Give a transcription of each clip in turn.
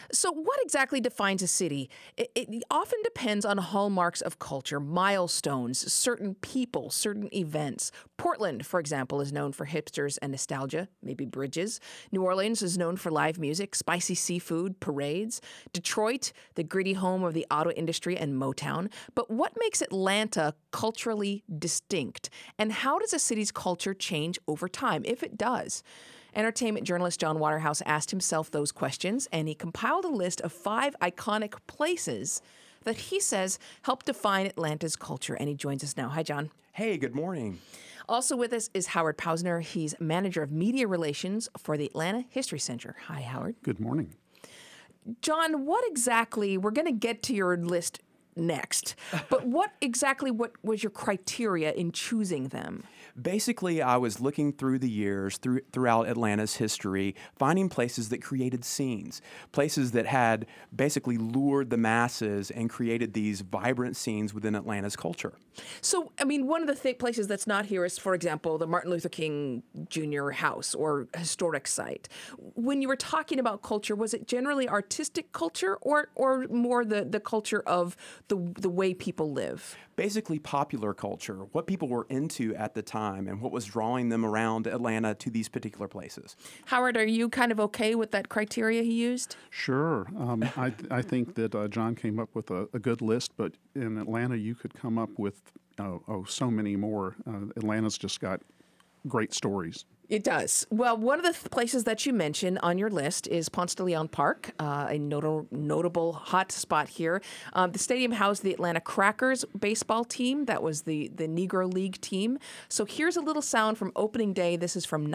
So, what exactly defines a city? It often depends on hallmarks of culture, milestones, certain people, certain events. Portland, for example, is known for hipsters and nostalgia, maybe bridges. New Orleans is known for live music, spicy seafood, parades. Detroit, the gritty home of the auto industry and Motown. But what makes Atlanta culturally distinct? And how does a city's culture change over time, if it does? Entertainment journalist John Waterhouse asked himself those questions, and he compiled a list of 5 iconic places that he says help define Atlanta's culture. And he joins us now. Hi, John. Hey, good morning. Also with us is Howard Pausner. He's manager of media relations for the Atlanta History Center. Hi, Howard. Good morning. John, what exactly, we're going to get to your list next, but what was your criteria in choosing them? Basically, I was looking through the years, throughout Atlanta's history, finding places that created scenes, places that had basically lured the masses and created these vibrant scenes within Atlanta's culture. So, I mean, one of the places that's not here is, for example, the Martin Luther King Jr. house or historic site. When you were talking about culture, was it generally artistic culture or more the culture of the way people live? Basically popular culture, what people were into at the time and what was drawing them around Atlanta to these particular places. Howard, are you kind of okay with that criteria he used? Sure. I think that John came up with a good list, but in Atlanta you could come up with so many more. Atlanta's just got great stories. It does. Well, one of the places that you mentioned on your list is Ponce de Leon Park, a notable hot spot here. The stadium housed the Atlanta Crackers baseball team. That was the Negro League team. So here's a little sound from opening day. This is from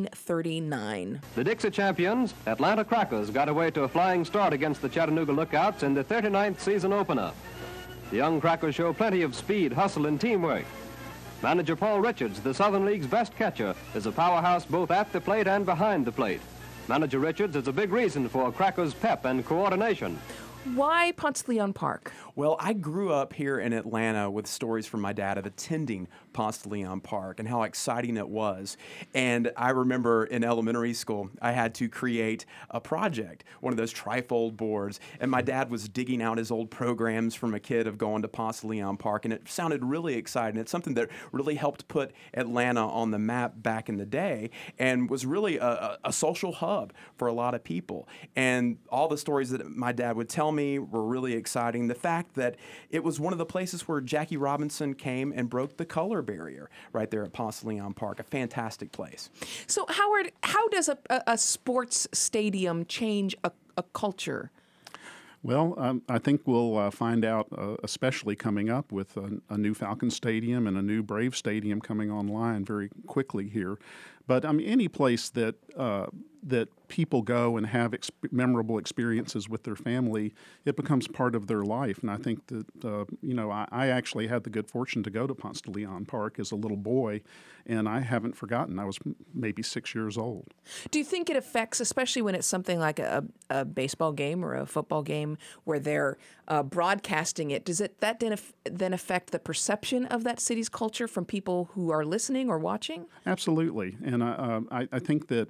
1939. The Dixie champions, Atlanta Crackers, got away to a flying start against the Chattanooga Lookouts in the 39th season opener. The young Crackers show plenty of speed, hustle, and teamwork. Manager Paul Richards, the Southern League's best catcher, is a powerhouse both at the plate and behind the plate. Manager Richards is a big reason for Crackers' pep and coordination. Why Ponce de Leon Park? Well, I grew up here in Atlanta with stories from my dad of attending Ponce de Leon Park and how exciting it was. And I remember in elementary school, I had to create a project, one of those trifold boards, and my dad was digging out his old programs from a kid of going to Ponce de Leon Park, and it sounded really exciting. It's something that really helped put Atlanta on the map back in the day and was really a social hub for a lot of people. And all the stories that my dad would tell me were really exciting. The fact that it was one of the places where Jackie Robinson came and broke the color barrier right there at Ponce de Leon Park, a fantastic place. So, Howard, how does a sports stadium change a culture? Well, I think we'll find out, especially coming up with a new Falcon Stadium and a new Brave Stadium coming online very quickly here. But any place that people go and have memorable experiences with their family, it becomes part of their life. And I think that, I actually had the good fortune to go to Ponce de Leon Park as a little boy, and I haven't forgotten. I was maybe 6 years old. Do you think it affects, especially when it's something like a baseball game or a football game where they're broadcasting it, does it then affect the perception of that city's culture from people who are listening or watching? Absolutely. And I think that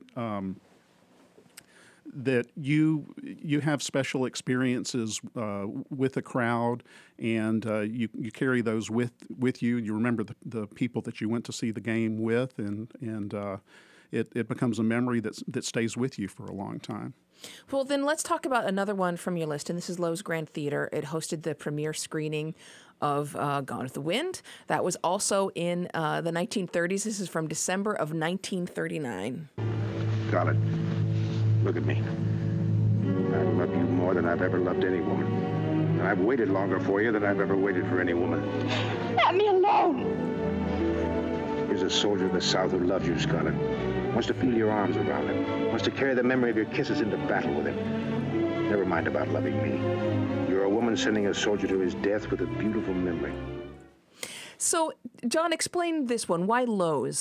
that you have special experiences with a crowd, and you carry those with you. You remember the people that you went to see the game with, and it becomes a memory that stays with you for a long time. Well, then let's talk about another one from your list, and this is Loew's Grand Theater. It hosted the premiere screening of Gone with the Wind. That was also in the 1930s. This is from December of 1939. Scarlett, look at me. I love you more than I've ever loved any woman. And I've waited longer for you than I've ever waited for any woman. Let me alone. Here's a soldier of the South who loves you, Scarlett. Wants to feel your arms around him. Wants to carry the memory of your kisses into battle with him. Never mind about loving me. You're a woman sending a soldier to his death with a beautiful memory. So, John, explain this one. Why Loew's?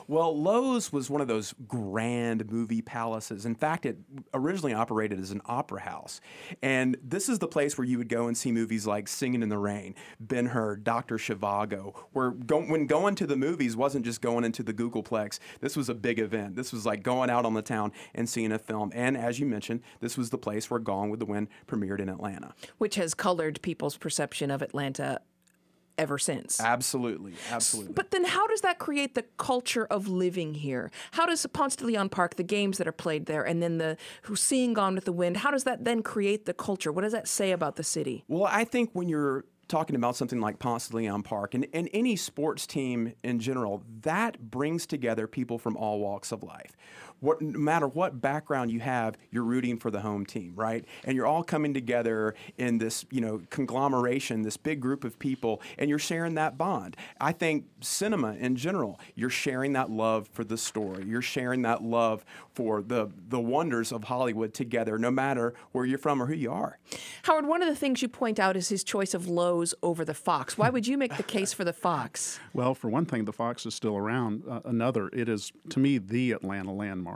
Well, Lowe's was one of those grand movie palaces. In fact, it originally operated as an opera house. And this is the place where you would go and see movies like Singing in the Rain, Ben-Hur, Dr. Zhivago, where when going to the movies wasn't just going into the Googleplex. This was a big event. This was like going out on the town and seeing a film. And as you mentioned, this was the place where Gone with the Wind premiered in Atlanta. Which has colored people's perception of Atlanta ever since. Absolutely, absolutely. But then how does that create the culture of living here? How does Ponce de Leon Park, the games that are played there, and then seeing Gone with the Wind, how does that then create the culture? What does that say about the city? Well, I think when you're talking about something like Ponce de Leon Park and any sports team in general, that brings together people from all walks of life. No matter what background you have, you're rooting for the home team, right? And you're all coming together in this, conglomeration, this big group of people, and you're sharing that bond. I think cinema in general, you're sharing that love for the story. You're sharing that love for the wonders of Hollywood together, no matter where you're from or who you are. Howard, one of the things you point out is his choice of Lowe's over the Fox. Why would you make the case for the Fox? Well, for one thing, the Fox is still around. Another, it is, to me, the Atlanta landmark.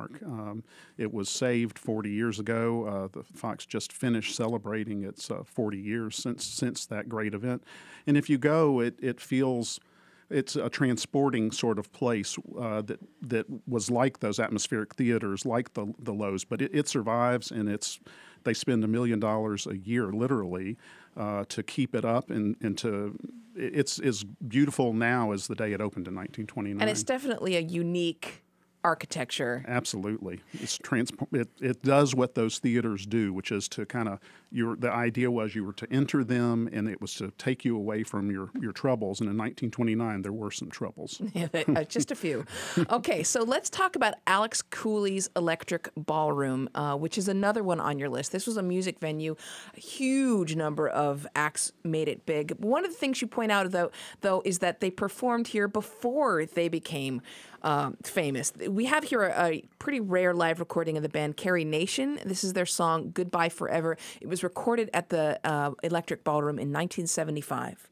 It was saved 40 years ago. The Fox just finished celebrating its 40 years since that great event. And if you go, it feels... It's a transporting sort of place that was like those atmospheric theaters, like the Lowe's, but it survives, and they spend $1 million a year, literally, to keep it up, and it's as beautiful now as the day it opened in 1929. And it's definitely a unique architecture. Absolutely. It does what those theaters do, which is to kind of, the idea was you were to enter them and it was to take you away from your troubles. And in 1929, there were some troubles. Just a few. Okay, so let's talk about Alex Cooley's Electric Ballroom, which is another one on your list. This was a music venue. A huge number of acts made it big. One of the things you point out, though, is that they performed here before they became famous. We have here a pretty rare live recording of the band Carrie Nation. This is their song Goodbye Forever. It was recorded at the Electric Ballroom in 1975.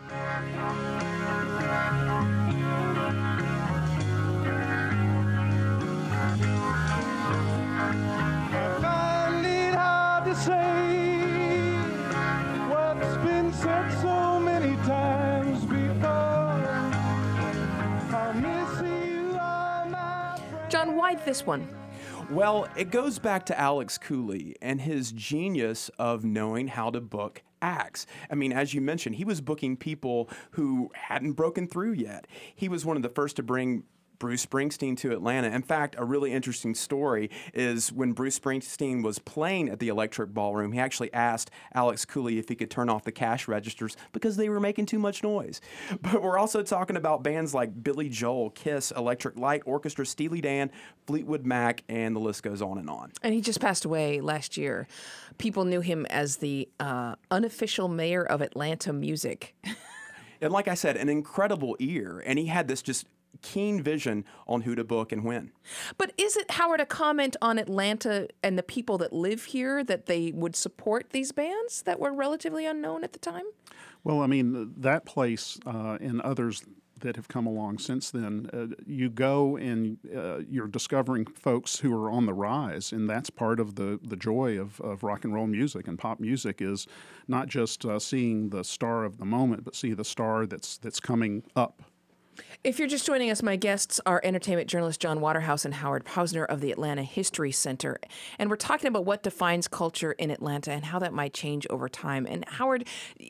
I find it hard to say what's been said so many times before. I miss you, all my friends. John, why this one? Well, it goes back to Alex Cooley and his genius of knowing how to book acts. I mean, as you mentioned, he was booking people who hadn't broken through yet. He was one of the first to bring Bruce Springsteen to Atlanta. In fact, a really interesting story is when Bruce Springsteen was playing at the Electric Ballroom, he actually asked Alex Cooley if he could turn off the cash registers because they were making too much noise. But we're also talking about bands like Billy Joel, Kiss, Electric Light Orchestra, Steely Dan, Fleetwood Mac, and the list goes on and on. And he just passed away last year. People knew him as the unofficial mayor of Atlanta music. And like I said, an incredible ear. And he had this just keen vision on who to book and when. But is it, Howard, a comment on Atlanta and the people that live here that they would support these bands that were relatively unknown at the time? Well, I mean, that place and others that have come along since then, you go and you're discovering folks who are on the rise, and that's part of the joy of rock and roll music and pop music is not just seeing the star of the moment, but see the star that's coming up. If you're just joining us, my guests are entertainment journalist John Waterhouse and Howard Pausner of the Atlanta History Center. And we're talking about what defines culture in Atlanta and how that might change over time. And Howard,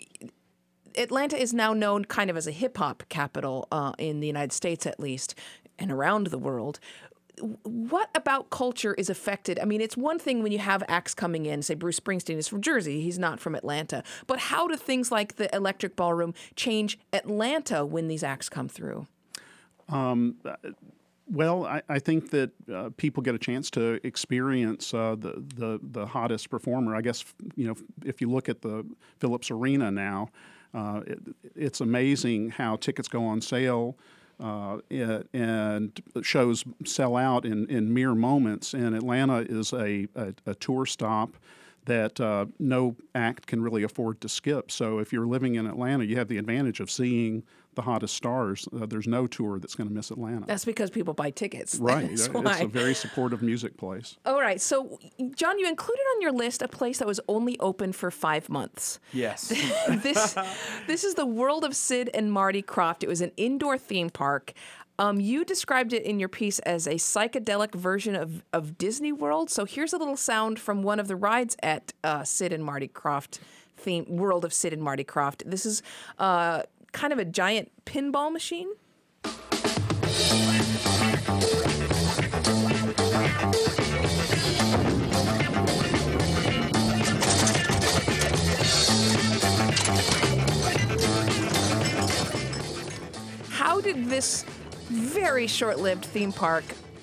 Atlanta is now known kind of as a hip-hop capital in the United States, at least, and around the world. What about culture is affected? I mean, it's one thing when you have acts coming in, say Bruce Springsteen is from Jersey, he's not from Atlanta. But how do things like the Electric Ballroom change Atlanta when these acts come through? Well, I think that people get a chance to experience the hottest performer. I guess, if you look at the Phillips Arena now, it's amazing how tickets go on sale. And shows sell out in mere moments. And Atlanta is a tour stop that no act can really afford to skip. So if you're living in Atlanta, you have the advantage of seeing the hottest stars. There's no tour that's going to miss Atlanta. That's because people buy tickets. Right. That's It's why. a very supportive music place. All right. So, John, you included on your list a place that was only open for 5 months. Yes. This is the World of Sid and Marty Krofft. It was an indoor theme park. You described it in your piece as a psychedelic version of Disney World. So here's a little sound from one of the rides at Sid and Marty Krofft World of Sid and Marty Krofft. This is kind of a giant pinball machine. How did this very short-lived theme park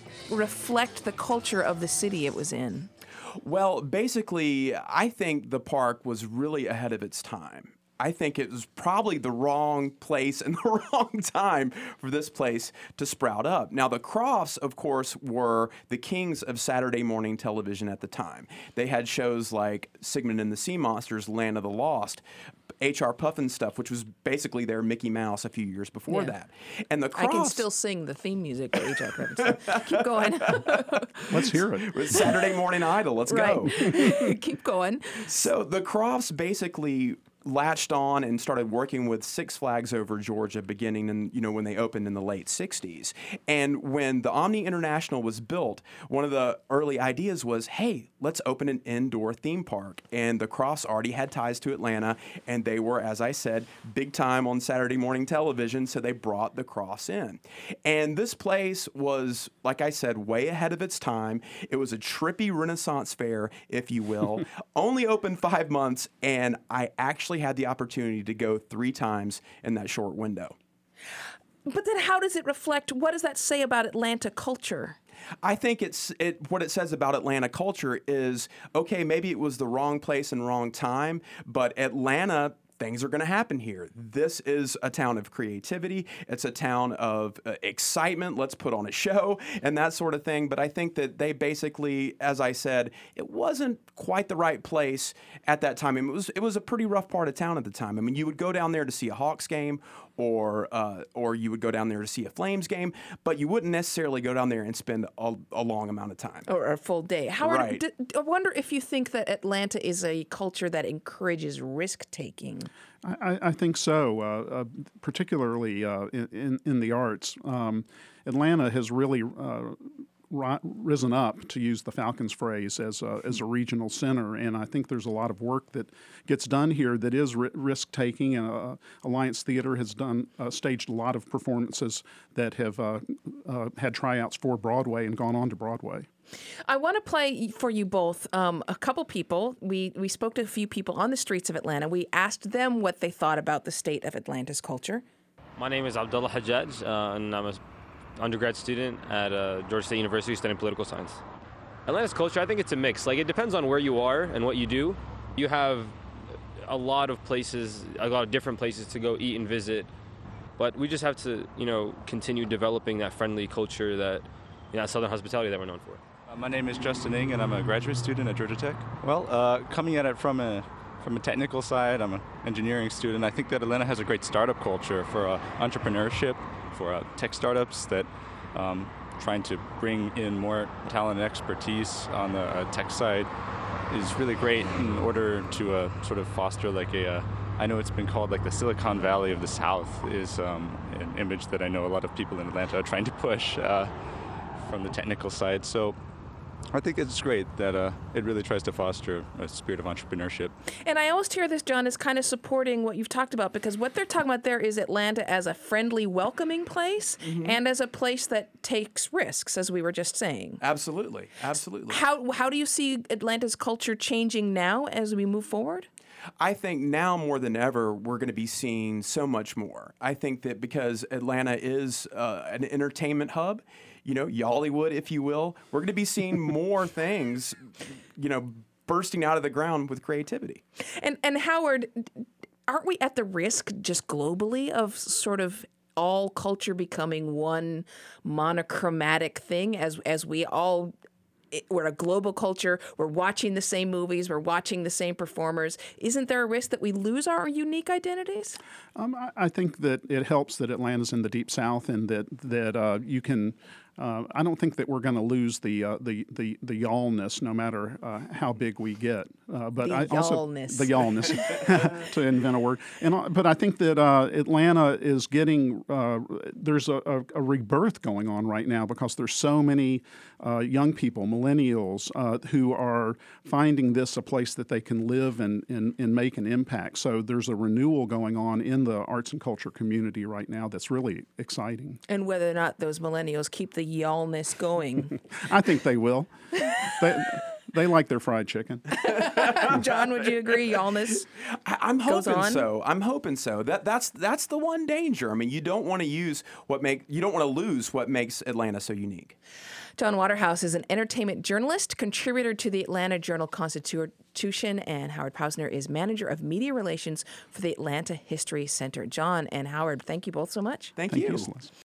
reflect the culture of the city it was in? Well, basically, I think the park was really ahead of its time. I think it was probably the wrong place and the wrong time for this place to sprout up. Now, the Krofts, of course, were the kings of Saturday morning television at the time. They had shows like Sigmund and the Sea Monsters, Land of the Lost, H.R. Puffin stuff, which was basically their Mickey Mouse a few years before that. And the Krofts, I can still sing the theme music for H.R. Puffin. So keep going. Let's hear it. Saturday Morning Idol, let's go. Keep going. So the Krofts basically latched on and started working with Six Flags Over Georgia beginning in, when they opened in the late 60s. And when the Omni International was built, one of the early ideas was, hey, let's open an indoor theme park. And the Krofts already had ties to Atlanta, and they were, as I said, big time on Saturday morning television, so they brought the Krofts in. And this place was, like I said, way ahead of its time. It was a trippy Renaissance fair, if you will, only open 5 months, and I actually had the opportunity to go 3 times in that short window. But then how does it reflect, what does that say about Atlanta culture? I think what it says about Atlanta culture is, okay, maybe it was the wrong place and wrong time, but Atlanta, things are going to happen here. This is a town of creativity. It's a town of excitement. Let's put on a show and that sort of thing. But I think that they basically, as I said, it wasn't quite the right place at that time. I mean, it was a pretty rough part of town at the time. I mean, you would go down there to see a Hawks game, or you would go down there to see a Flames game, but you wouldn't necessarily go down there and spend a long amount of time. Or a full day. Howard, Right. I wonder if you think that Atlanta is a culture that encourages risk-taking. I think so, particularly in the arts. Atlanta has really risen up, to use the Falcons phrase, as a regional center, and I think there's a lot of work that gets done here that is risk-taking. And Alliance Theater has staged a lot of performances that have had tryouts for Broadway and gone on to Broadway. I want to play for you both a couple people. We spoke to a few people on the streets of Atlanta. We asked them what they thought about the state of Atlanta's culture. My name is Abdullah Hajjaj, and I'm an undergrad student at Georgia State University studying political science. Atlanta's culture, I think it's a mix. Like, it depends on where you are and what you do. You have a lot of different places to go eat and visit, but we just have to, continue developing that friendly culture, that Southern hospitality that we're known for. My name is Justin Ng, and I'm a graduate student at Georgia Tech. Well, coming at it from a technical side, I'm an engineering student. I think that Atlanta has a great startup culture for entrepreneurship, for tech startups that trying to bring in more talent and expertise on the tech side is really great in order to sort of foster I know it's been called like the Silicon Valley of the South is an image that I know a lot of people in Atlanta are trying to push from the technical side. So I think it's great that it really tries to foster a spirit of entrepreneurship. And I almost hear this, John, as kind of supporting what you've talked about, because what they're talking about there is Atlanta as a friendly, welcoming place, and as a place that takes risks, as we were just saying. Absolutely. How do you see Atlanta's culture changing now as we move forward? I think now more than ever, we're going to be seeing so much more. I think that because Atlanta is an entertainment hub, Yollywood, if you will, we're going to be seeing more things, bursting out of the ground with creativity. And Howard, aren't we at the risk just globally of sort of all culture becoming one monochromatic thing as we all we're a global culture. We're watching the same movies. We're watching the same performers. Isn't there a risk that we lose our unique identities? I think that it helps that Atlanta's in the Deep South, and that you can. I don't think that we're going to lose the y'allness, no matter how big we get. But the y'allness, to invent a word. But I think that Atlanta is getting there's a rebirth going on right now, because there's so many young people, millennials, who are finding this a place that they can live and make an impact. So there's a renewal going on in the arts and culture community right now that's really exciting. And whether or not those millennials keep the y'allness going. I think they will. They like their fried chicken. John, would you agree? Y'allness. I'm hoping on? so. I'm hoping so. That's the one danger. I mean, you don't want to lose what makes Atlanta so unique. John Waterhouse is an entertainment journalist, contributor to the Atlanta Journal-Constitution, and Howard Pausner is manager of media relations for the Atlanta History Center. John and Howard, thank you both so much. Thank you.